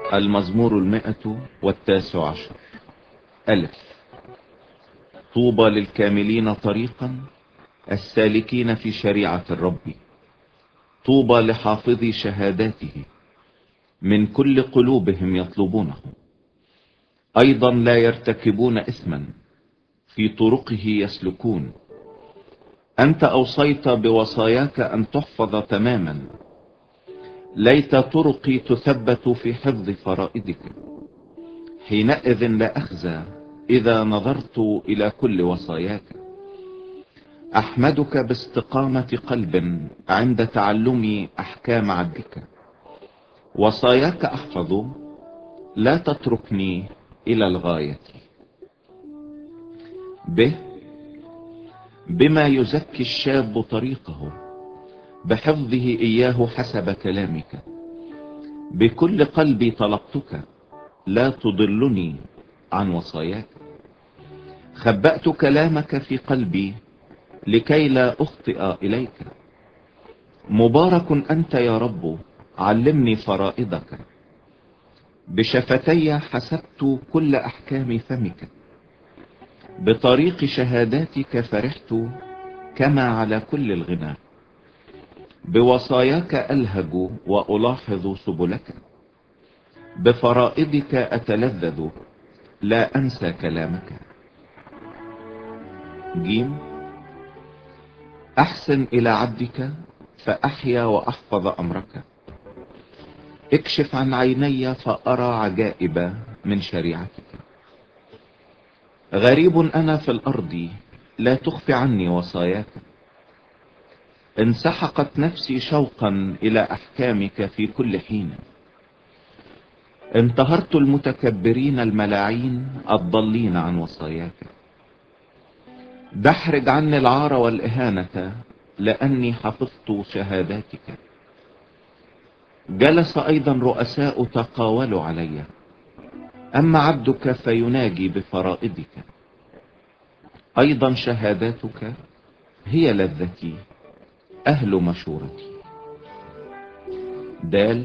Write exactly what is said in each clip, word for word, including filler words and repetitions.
المزمور المائة والتاسع عشر. ألف. طوبى للكاملين طريقا، السالكين في شريعة الرب. طوبى لحافظي شهاداته، من كل قلوبهم يطلبونه. أيضا لا يرتكبون إثما، في طرقه يسلكون. أنت أوصيت بوصاياك أن تحفظ تماما، ليت طرقي تثبت في حفظ فرائدك. حينئذ لا أخزى إذا نظرت إلى كل وصاياك. أحمدك باستقامة قلب عند تعلمي أحكام عدلك. وصاياك أحفظ، لا تتركني إلى الغاية. به بما يزكي الشاب طريقه، بحفظه إياه حسب كلامك. بكل قلبي طلبتك، لا تضلني عن وصاياك. خبأت كلامك في قلبي لكي لا أخطئ إليك. مبارك أنت يا رب، علمني فرائضك. بشفتي حسبت كل أحكام فمك، بطريق شهاداتك فرحت كما على كل الغنى. بوصاياك ألهج وألاحظ سبلك، بفرائضك أتلذذ لا أنسى كلامك. جيم. أحسن إلى عبدك فأحيا وأحفظ أمرك. اكشف عن عيني فأرى عجائب من شريعتك. غريب أنا في الأرض، لا تخفي عني وصاياك. انسحقت نفسي شوقا إلى أحكامك في كل حين. انتهرت المتكبرين الملاعين الضالين عن وصاياك. دحرج عني العار والإهانة، لأني حفظت شهاداتك. جلس أيضا رؤساء تقاولوا علي، أما عبدك فيناجي بفرائضك. أيضا شهاداتك هي لذتي، أهل مشورتي. دال.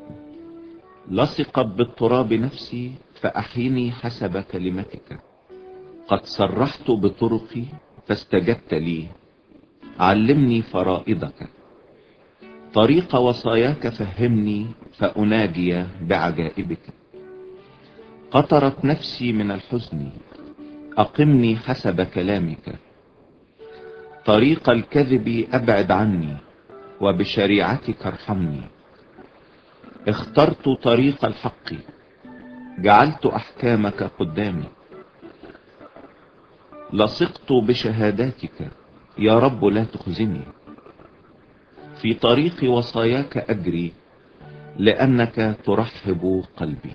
لصقت بالتراب نفسي، فأحيني حسب كلمتك. قد صرحت بطرقي فاستجبت لي، علمني فرائضك. طريق وصاياك فهمني، فأناجي بعجائبك. قطرت نفسي من الحزن، أقمني حسب كلامك. طريق الكذب أبعد عني، وبشريعتك ارحمني. اخترت طريق الحق، جعلت أحكامك قدامي. لصقت بشهاداتك، يا رب لا تخزني. في طريق وصاياك أجري، لأنك ترحب قلبي.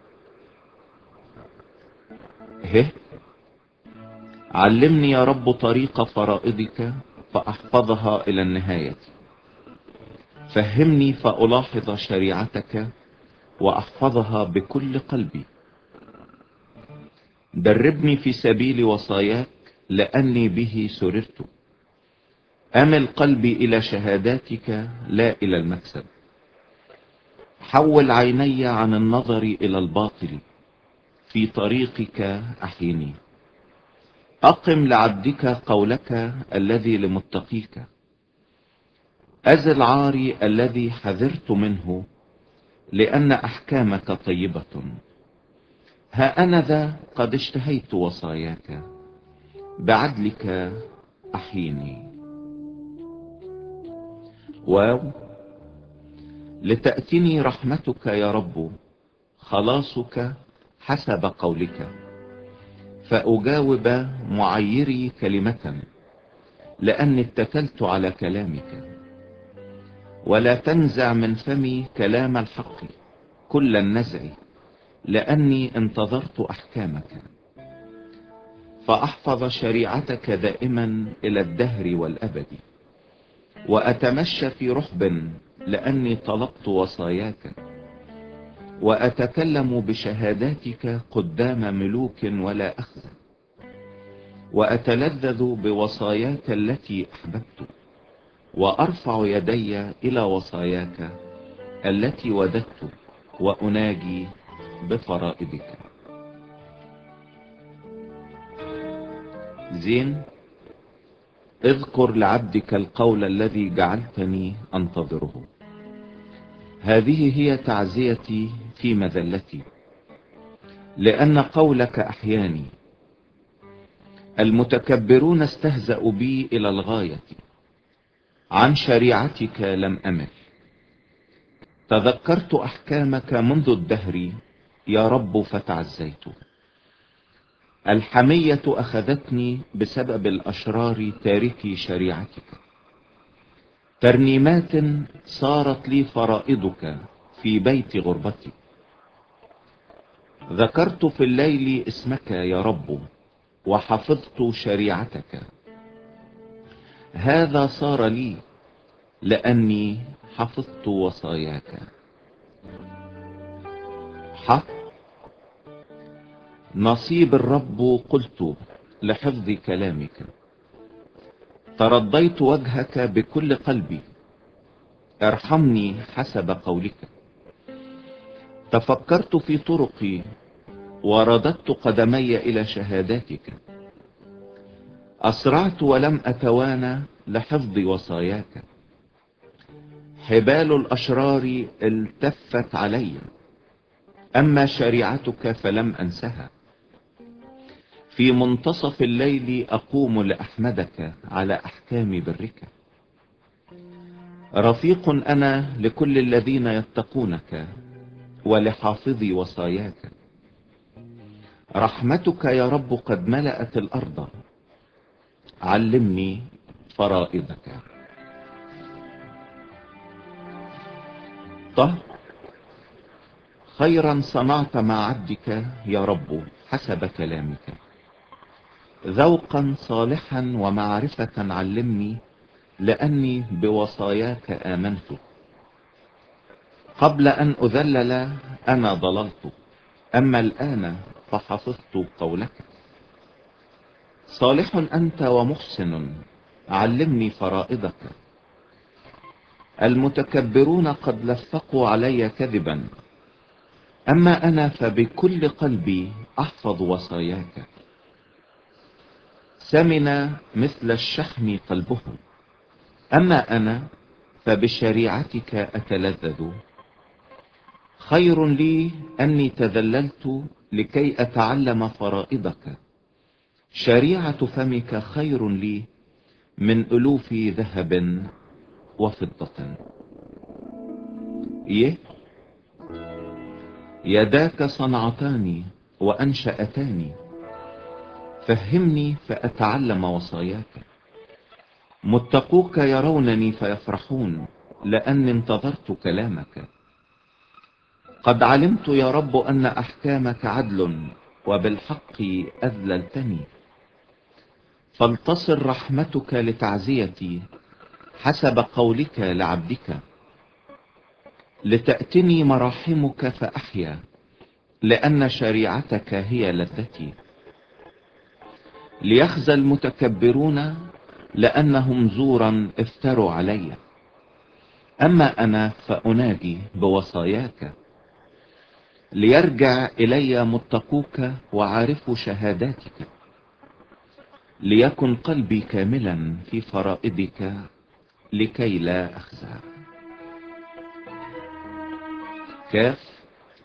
هه. علمني يا رب طريق فرائضك، فأحفظها إلى النهاية. فهمني فألاحظ شريعتك، وأحفظها بكل قلبي. دربني في سبيل وصاياك، لأني به سررت. أمل قلبي إلى شهاداتك، لا إلى المكسب. حول عيني عن النظر إلى الباطل، في طريقك أحيني. أقم لعبدك قولك الذي لمتقيك. أزل عاري الذي حذرت منه، لأن أحكامك طيبة. ها أنا ذا قد اشتهيت وصاياك، بعدلك أحيني. واو. لتأتني رحمتك يا رب، خلاصك حسب قولك. فأجاوب معيري كلمة، لأني اتكلت على كلامك. ولا تنزع من فمي كلام الحق كل النزع، لأني انتظرت أحكامك. فأحفظ شريعتك دائما إلى الدهر والأبد، وأتمشى في رحب لأني طلبت وصاياك. وأتكلم بشهاداتك قدام ملوك ولا أخزى، وأتلذذ بوصاياك التي أحببت. وأرفع يدي إلى وصاياك التي وددت، وأناجي بفرائضك. زين. اذكر لعبدك القول الذي جعلتني انتظره. هذه هي تعزيتي في مذلتي، لأن قولك أحياني. المتكبرون استهزأوا بي إلى الغاية، عن شريعتك لم أمل. تذكرت أحكامك منذ الدهر يا رب فتعزيت. الحمية أخذتني بسبب الأشرار تاركي شريعتك. ترنيمات صارت لي فرائضك في بيت غربتي. ذكرت في الليل اسمك يا رب وحفظت شريعتك. هذا صار لي لأني حفظت وصاياك. حق نصيب الرب قلت لحفظ كلامك. ترضيت وجهك بكل قلبي، ارحمني حسب قولك. تفكرت في طرقي ورددت قدمي إلى شهاداتك. أسرعت ولم أتوانى لحفظ وصاياك. حبال الأشرار التفت علي، أما شريعتك فلم أنسها. في منتصف الليل أقوم لأحمدك على أحكام برك. رفيق أنا لكل الذين يتقونك ولحافظي وصاياك. رحمتك يا رب قد ملأت الأرض، علمني فرائضك. طه. خيرا صنعت مع عبدك يا رب حسب كلامك. ذوقا صالحا ومعرفة علمني، لأني بوصاياك آمنت. قبل أن أذلل أنا ضللت، أما الآن فحفظت قولك. صالح أنت ومحسن، علمني فرائضك. المتكبرون قد لفقوا علي كذبا، أما أنا فبكل قلبي أحفظ وصاياك. سمن مثل الشحم قلبهم، أما أنا فبشريعتك أتلذذ. خير لي أني تذللت لكي أتعلم فرائضك. شريعة فمك خير لي من ألوف ذهب وفضة. يه يداك صنعتاني وأنشأتاني، فهمني فأتعلم وصاياك. متقوك يرونني فيفرحون، لأني انتظرت كلامك. قد علمت يا رب أن أحكامك عدل، وبالحق أذللتني. فلتصل رحمتك لتعزيتي حسب قولك لعبدك. لتأتني مراحمك فأحيا، لأن شريعتك هي لذتي. ليخزى المتكبرون لأنهم زورا افتروا علي، أما أنا فأناجي بوصاياك. ليرجع إلي متقوك وعارفوا شهاداتك، ليكن قلبي كاملا في فرائضك لكي لا أخزى. كاف.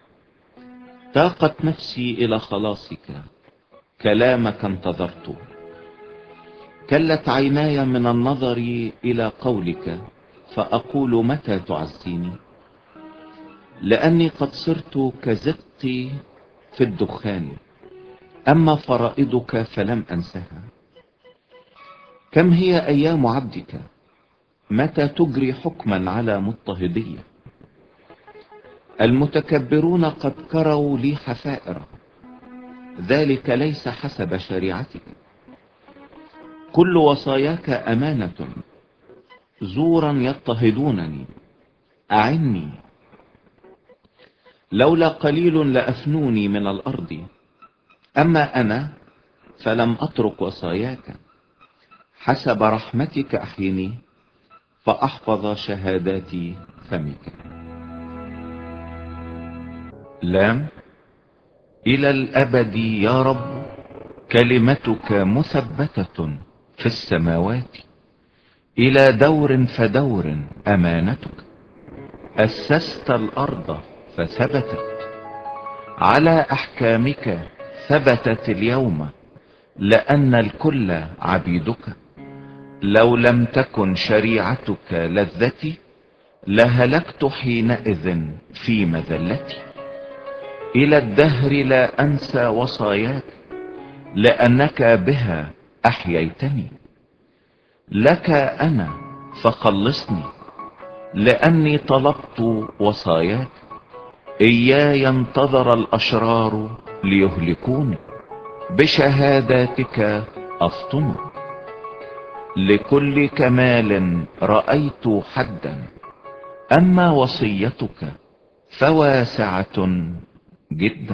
تاقت نفسي إلى خلاصك، كلامك انتظرت. كلت عيناي من النظر إلى قولك، فأقول متى تعزيني. لأني قد صرت كزقت في الدخان، أما فرائضك فلم أنسها. كم هي أيام عبدك، متى تجري حكما على مضطهدية. المتكبرون قد كروا لي حفائر، ذلك ليس حسب شريعتك. كل وصاياك أمانة، زورا يضطهدونني. أعني. لولا قليل لأفنوني من الأرض، أما أنا فلم أترك وصاياك. حسب رحمتك أحيني، فأحفظ شهادات فمك. لام. إلى الأبد يا رب كلمتك مثبتة في السماوات، إلى دور فدور أمانتك. أسست الأرض فثبتت، على أحكامك ثبتت اليوم، لأن الكل عبيدك. لو لم تكن شريعتك لذتي، لهلكت حينئذ في مذلتي. إلى الدهر لا أنسى وصاياك، لأنك بها أحييتني. لك أنا فخلصني، لأني طلبت وصاياك. إياي انتظر الأشرار ليهلكوني، بشهاداتك أفطن. لكل كمال رأيت حدا، أما وصيتك فواسعة جدا.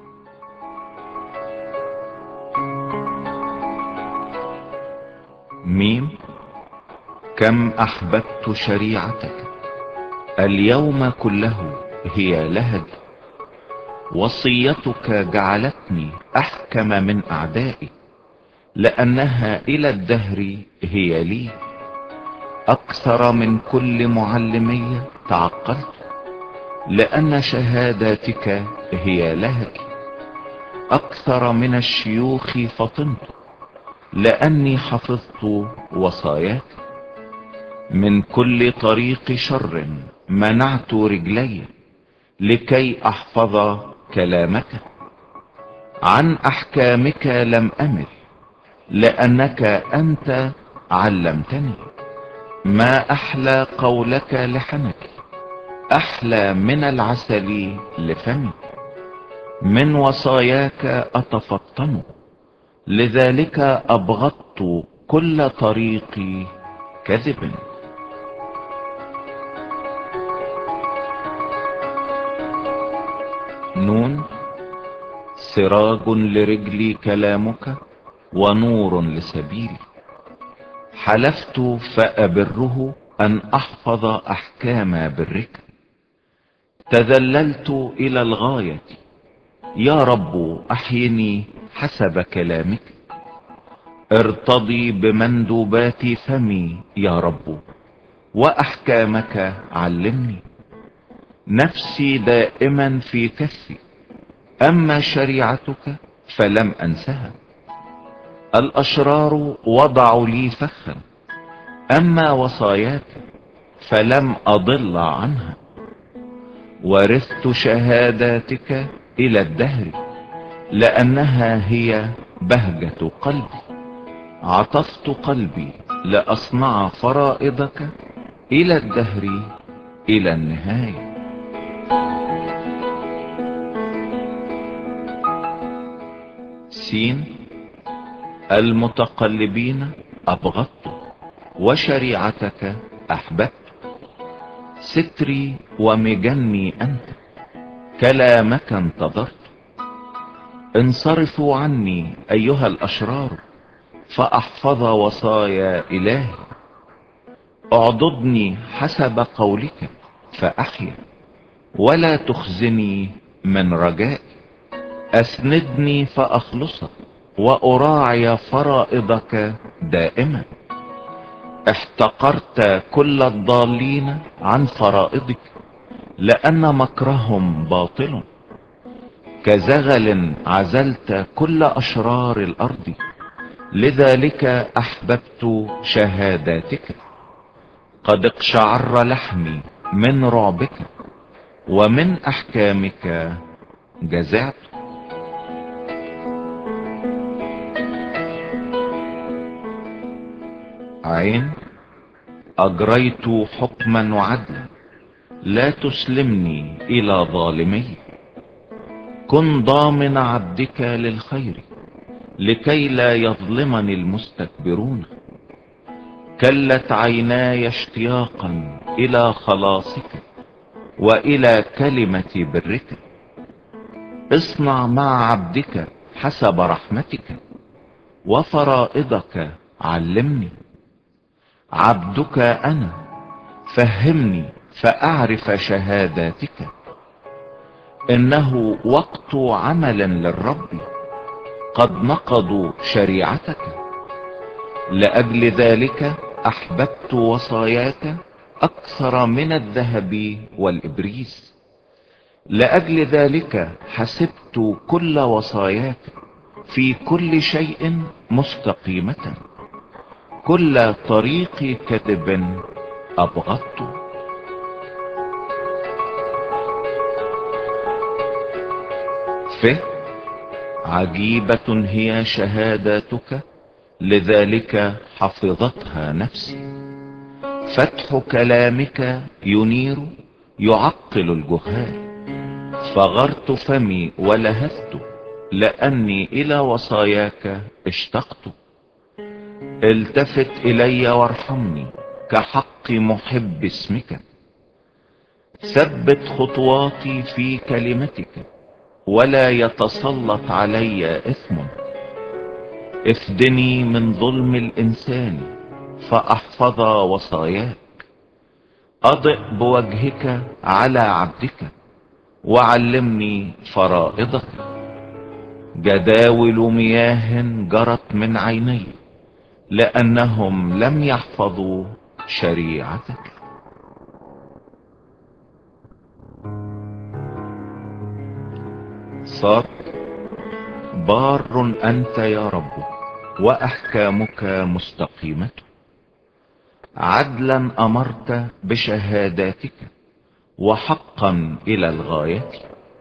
ميم. كم أحببت شريعتك، اليوم كله هي لهجي. وصيتك جعلتني أحكم من أعدائي، لأنها إلى الدهر هي لي. أكثر من كل معلمي تعقلت، لأن شهاداتك هي لهجي. أكثر من الشيوخ فطنت، لأني حفظت وصاياك. من كل طريق شر منعت رجلي، لكي أحفظ كلامك. عن أحكامك لم أمل، لأنك أنت علمتني. ما أحلى قولك لحنك، أحلى من العسل لفمي. من وصاياك أتفطن، لذلك أبغضت كل طريق كذب. نون. سراج لرجلي كلامك، ونور لسبيلي. حلفت فأبره أن أحفظ أحكام برك. تذللت إلى الغاية، يا رب أحيني حسب كلامك. ارتضي بمندوبات فمي يا رب، وأحكامك علمني. نفسي دائما في كفي، أما شريعتك فلم أنسها. الأشرار وضعوا لي فخا، أما وصاياك فلم أضل عنها. ورثت شهاداتك إلى الدهر، لأنها هي بهجة قلبي. عطفت قلبي لأصنع فرائضك، إلى الدهر إلى النهاية. سين. المتقلبين أبغضت، وشريعتك أحببت. ستري ومجني أنت، كلامك انتظرت. انصرفوا عني أيها الأشرار، فأحفظ وصايا إلهي. اعضدني حسب قولك فأحيا، ولا تخزني من رجائي. أسندني فأخلصك، وأراعي فرائضك دائما. احتقرت كل الضالين عن فرائضك، لأن مكرهم باطل. كزغل عزلت كل أشرار الأرض، لذلك أحببت شهاداتك. قد اقشعر لحمي من رعبك، ومن أحكامك جزعت. عين. أجريت حكما وعدلا، لا تسلمني إلى ظالمي. كن ضامن عبدك للخير، لكي لا يظلمني المستكبرون. كلت عيناي اشتياقا إلى خلاصك، وإلى كلمة برك. اصنع مع عبدك حسب رحمتك، وفرائضك علمني. عبدك أنا، فهمني فأعرف شهاداتك. إنه وقت عمل للرب، قد نقضوا شريعتك. لأجل ذلك أحببت وصاياك أكثر من الذهب والإبريس. لأجل ذلك حسبت كل وصاياك في كل شيء مستقيمة. كل طريق كذب أبغضت. ف عجيبة هي شهاداتك، لذلك حفظتها نفسي. فتح كلامك ينير يعقل الجهال. فغرت فمي ولهثت، لأني إلى وصاياك اشتقت. التفت إلي وارحمني كحق محب اسمك. ثبت خطواتي في كلمتك، ولا يتسلط علي إثم. افدني من ظلم الإنسان فأحفظ وصاياك. أضئ بوجهك على عبدك، وعلمني فرائضك. جداول مياه جرت من عيني، لأنهم لم يحفظوا شريعتك. صاد. بار أنت يا رب، وأحكامك مستقيمة. عدلا أمرت بشهاداتك، وحقا إلى الغاية.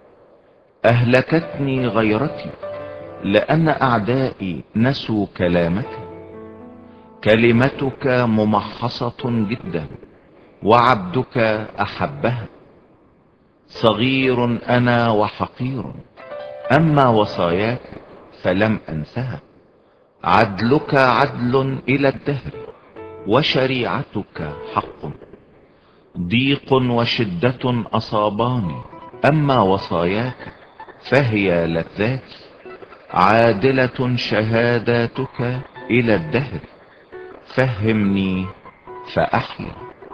أهلكتني غيرتي، لأن أعدائي نسوا كلامك. كلمتك ممحصة جدا، وعبدك أحبها. صغير أنا وحقير، أما وصاياك فلم أنسها. عدلك عدل إلى الدهر، وشريعتك حق. ضيق وشدة أصاباني، أما وصاياك فهي لذات. عادلة شهاداتك إلى الدهر، فهمني فأحيا.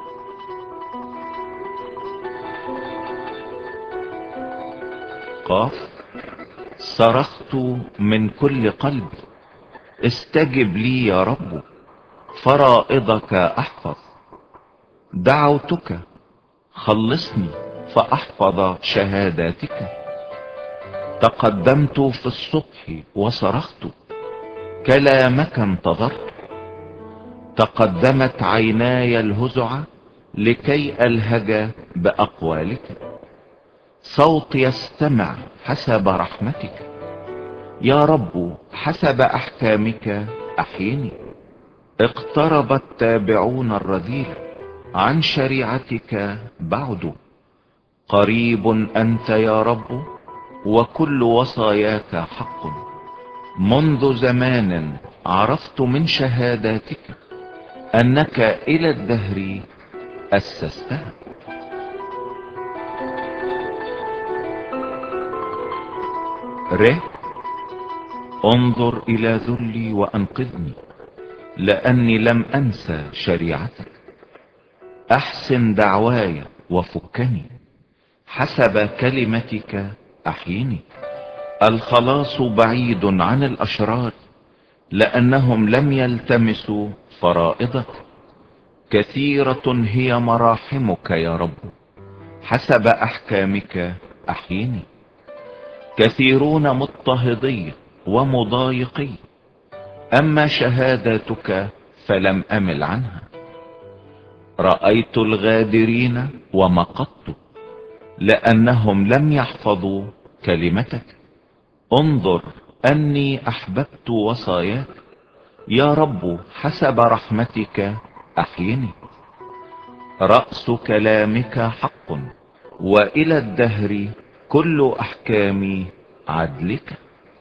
قاف. صرخت من كل قلبي، استجب لي يا رب، فرائضك احفظ. دعوتك خلصني فاحفظ شهاداتك. تقدمت في الصبح وصرخت، كلامك انتظرت. تقدمت عيناي الهزع، لكي ألهج بأقوالك. صوت يستمع حسب رحمتك، يا رب حسب أحكامك أحيني. اقترب التابعون الرذيل، عن شريعتك بعدوا. قريب أنت يا رب، وكل وصاياك حق. منذ زمان عرفت من شهاداتك، أنك إلى الدهر أسستها. ر. انظر إلى ذلي وأنقذني، لأني لم أنسى شريعتك. أحسن دعواي وفكني، حسب كلمتك أحيني. الخلاص بعيد عن الأشرار، لأنهم لم يلتمسوا فرائضك. كثيرة هي مراحمك يا رب، حسب أحكامك أحيني. كثيرون مضطهدي ومضايقي، أما شهاداتك فلم أمل عنها. رأيت الغادرين ومقت، لأنهم لم يحفظوا كلمتك. انظر أني أحببت وصاياك، يا رب حسب رحمتك أحيني. رأس كلامك حق، وإلى الدهر كل أحكام عدلك.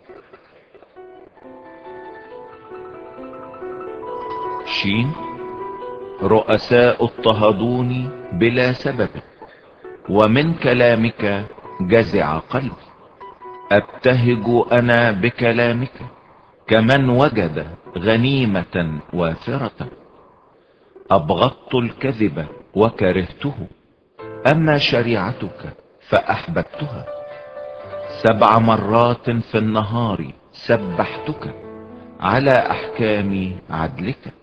شين. رؤساء اضطهدوني بلا سبب، ومن كلامك جزع قلبي. ابتهج انا بكلامك، كمن وجد غنيمة وافرة. ابغضت الكذب وكرهته، اما شريعتك فاحببتها. سبع مرات في النهار سبحتك على احكام عدلك.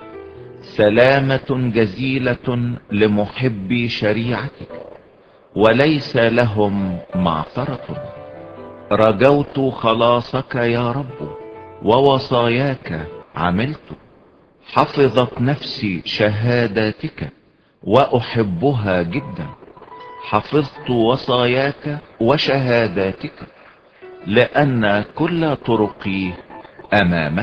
سلامة جزيلة لمحبي شريعتك وليس لهم معثرة. رجوت خلاصك يا رب ووصاياك عملت. حفظت نفسي شهاداتك واحبها جدا. حفظت وصاياك وشهاداتك لان كل طرقي امامك.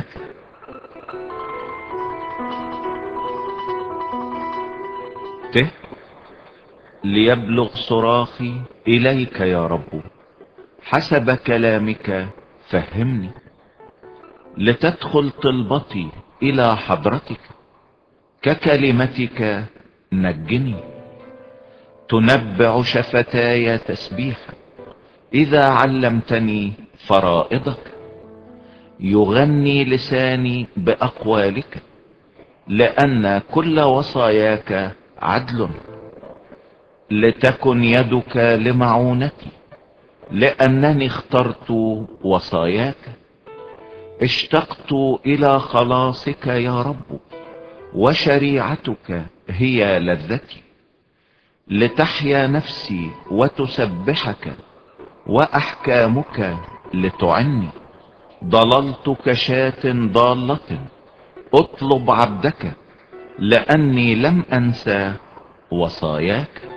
ت ليبلغ صراخي اليك يا رب حسب كلامك فهمني. لتدخل طلبتي الى حضرتك ككلمتك نجني. تنبع شفتاي تسبيحا اذا علمتني فرائضك. يغني لساني باقوالك لان كل وصاياك عدل. لتكن يدك لمعونتي لانني اخترت وصاياك. اشتقت الى خلاصك يا رب وشريعتك هي لذتي. لتحيا نفسي وتسبحك واحكامك لتعني. ضللت كشاة ضالة اطلب عبدك لاني لم انسى وصاياك.